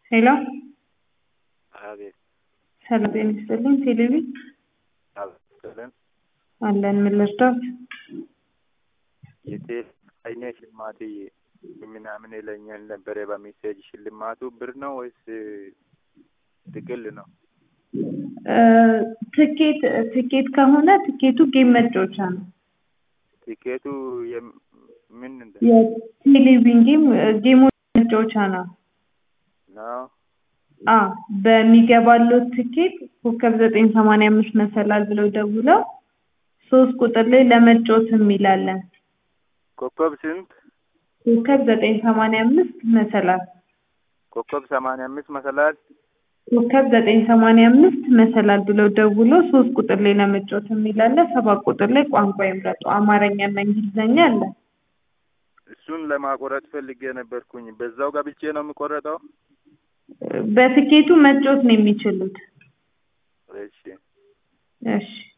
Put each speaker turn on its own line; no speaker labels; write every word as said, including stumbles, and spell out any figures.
ሄሎ
አቤት
ሰላም ጤና ይስጥልኝ። ቴሌቪ
አብስለን
አለን ምን ልርዳዎት?
የቴል አይኔ ሽልማት ምናምን ይለኛል ነበር በሜሴጅ ሽልማቱ ብር ነው ወይስ ጥቅል ነው?
ትኬት ትኬት ከሆነ ትኬቱ ጌም መጫወቻ ነው።
ቲኬቱ ምን እንደ
የቴሌቪዥን ጌም ጌም መጫወቻ ነው።
ነው
አ በሚገባለው ትኬት ኮከብ ዘጠኝ ሰማንያ አምስት መሰላል ብለው ደውለው ሶስት ቁጥር ላይ ለመጫወት የሚላለን
ኮከብ ስንት?
ኮከብ ዘጠኝ ሰማንያ አምስት መሰላል
ኮከብ ሰማንያ አምስት መሰላል
ኮከብ ዘጠኝ ሰማንያ አምስት መሰላል ብለው ደውለው ሶስት ቁጥር ላይ ለመጫወት የሚላለ ሰባት ቁጥር ላይ ቋንቋ ይምረጡ አማርኛና እንግሊዘኛ አለ።
እሱን ለማቆረጥ ፈልጌ ነበርኩኝ። በዛው ገብቼ ነው የምቆረጠው?
በትኬቱ መጫወት ነው የሚችሉት።
እሺ
እሺ